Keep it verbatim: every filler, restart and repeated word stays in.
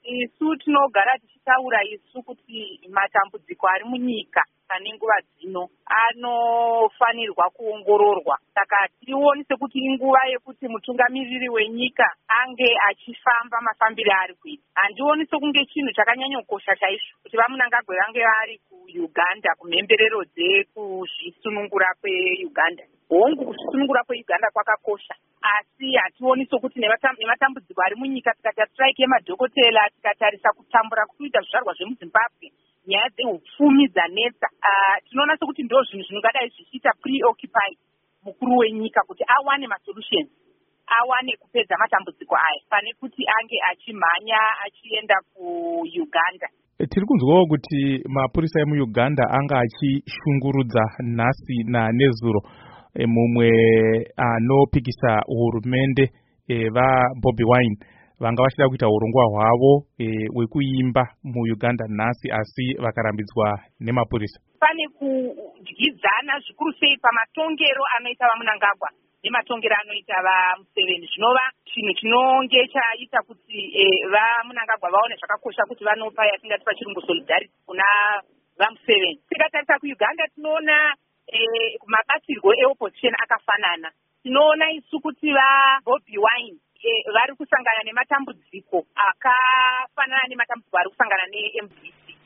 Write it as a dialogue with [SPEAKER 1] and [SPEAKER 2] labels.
[SPEAKER 1] isu tinogara tichitaura isu kuti matambudziko ari munyika pane nguva dzino anofanirwa kuongororwa. Saka tione sekuti inguva yekuti mutungamiriri wenyika ange achifamba mafambiro ari kuita. Handioni sekunge chinhu chakanyanyokosha chaizvo kuti vaMunangagwa vange vari kuUganda kumhemberero dzekuzvisunungura kweUganda. Hongu, kuzvisunungura kweUganda kwakakosha, asi hationi sekuti nematambudziko ari munyika, tikati strike yemadhokotera, tikatarisa kutambura kuita zvizvarwa zvemuZimbabwe, nyaya dzehupfumi dzanetsa, uh, tinoona sekuti ndo zvinhu zvingadai zvichiita preoccupy mukuru wenyika kuti awane masolutions, awane kupedza matambudziko aya pane kuti ange achimhanya achienda kuUganda.
[SPEAKER 2] Tiri kunzwawo kuti mapurisa emuUganda anga achishungurudza nhasi nanezuro e, mumwe anopikisa hurumende e, vaBobi Wine vanga vachida kuita urongwa hwavo e, wekuimba muUganda nhasi asi vakarambidzwa nemapurisa.
[SPEAKER 1] Pane kudyidzana zvikuru sei pamatongero anoita vaMunangagwa nematongero anoita vaMuseveni, zvinova chinhu chinonge chaita kuti e, vaMunangagwa vaone zvakakosha kuti vanopa yatingati pachirungu solidarity kuna vaMuseveni. Tikatarisa kuUganda tinoona e, mabatirwo eopposition akafanana. Tinoona isu kuti vaBobi Wine e, vari kusangana nematambudziko akafanana nematambudziko ari kusangana neM D C.